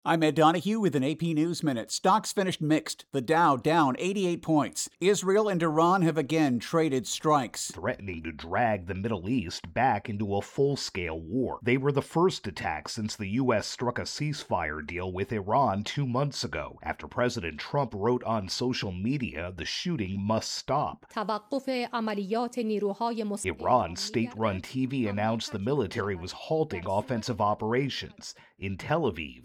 I'm Ed Donahue with an AP News Minute. Stocks finished mixed. The Dow down 88 points. Israel and Iran have again traded strikes, threatening to drag the Middle East back into a full-scale war. They were the first attacks since the U.S. struck a ceasefire deal with Iran 2 months ago, after President Trump wrote on social media the shooting must stop. Iran's state-run TV announced the military was halting offensive operations in Tel Aviv.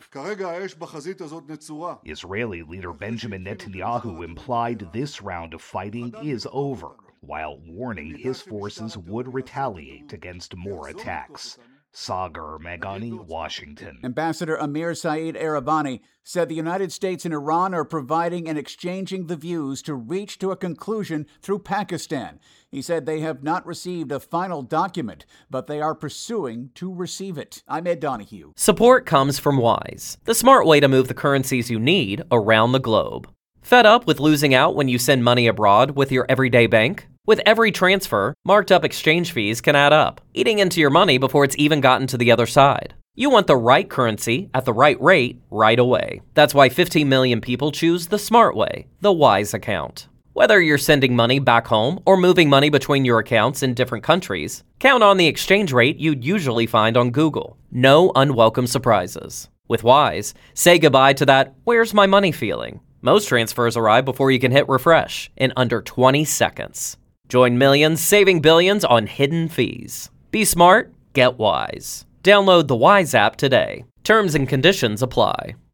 Israeli leader Benjamin Netanyahu implied this round of fighting is over, while warning his forces would retaliate against more attacks. Sagar Meghani, Washington. Ambassador Amir Saeed Arabani said the United States and Iran are providing and exchanging the views to reach to a conclusion through Pakistan. He said they have not received a final document, but they are pursuing to receive it. I'm Ed Donahue. Support comes from Wise, the smart way to move the currencies you need around the globe. Fed up with losing out when you send money abroad with your everyday bank? With every transfer, marked up exchange fees can add up, eating into your money before it's even gotten to the other side. You want the right currency at the right rate right away. That's why 15 million people choose the smart way, the Wise account. Whether you're sending money back home or moving money between your accounts in different countries, count on the exchange rate you'd usually find on Google. No unwelcome surprises. With Wise, say goodbye to that "where's my money" feeling. Most transfers arrive before you can hit refresh in under 20 seconds. Join millions saving billions on hidden fees. Be smart, get Wise. Download the Wise app today. Terms and conditions apply.